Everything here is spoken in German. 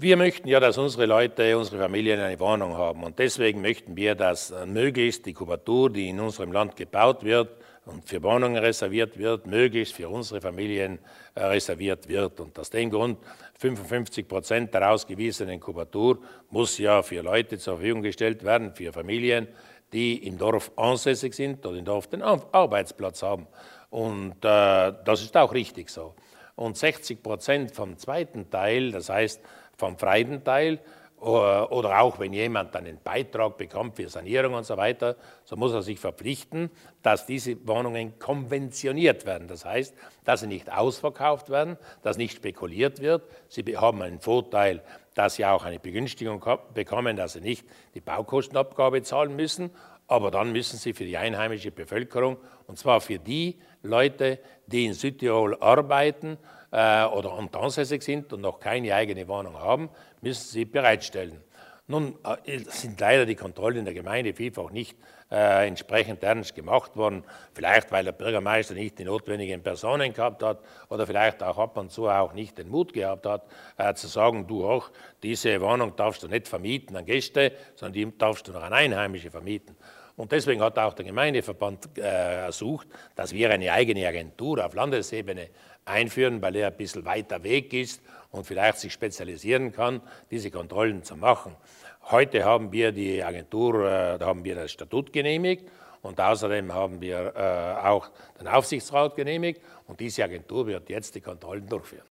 Wir möchten ja, dass unsere Leute, unsere Familien eine Wohnung haben. Und deswegen möchten wir, dass möglichst die Kubatur, die in unserem Land gebaut wird und für Wohnungen reserviert wird, möglichst für unsere Familien reserviert wird. Und aus dem Grund 55% der ausgewiesenen Kubatur muss ja für Leute zur Verfügung gestellt werden, für Familien, die im Dorf ansässig sind oder im Dorf den Arbeitsplatz haben. Und das ist auch richtig so. Und 60% vom zweiten Teil, das heißt vom freien Teil, oder auch wenn jemand einen Beitrag bekommt für Sanierung und so weiter, so muss er sich verpflichten, dass diese Wohnungen konventioniert werden. Das heißt, dass sie nicht ausverkauft werden, dass nicht spekuliert wird. Sie haben einen Vorteil, dass sie auch eine Begünstigung bekommen, dass sie nicht die Baukostenabgabe zahlen müssen, aber dann müssen sie für die einheimische Bevölkerung, und zwar für die Leute, die in Südtirol arbeiten oder ansässig sind und noch keine eigene Wohnung haben, müssen sie bereitstellen. Nun sind leider die Kontrollen in der Gemeinde vielfach nicht entsprechend ernst gemacht worden, vielleicht weil der Bürgermeister nicht die notwendigen Personen gehabt hat oder vielleicht auch ab und zu auch nicht den Mut gehabt hat, zu sagen, du auch, diese Wohnung darfst du nicht vermieten an Gäste, sondern die darfst du noch an Einheimische vermieten. Und deswegen hat auch der Gemeindeverband ersucht, dass wir eine eigene Agentur auf Landesebene einführen, weil er ein bisschen weiter weg ist und vielleicht sich spezialisieren kann, diese Kontrollen zu machen. Heute haben wir die Agentur, da haben wir das Statut genehmigt und außerdem haben wir auch den Aufsichtsrat genehmigt und diese Agentur wird jetzt die Kontrollen durchführen.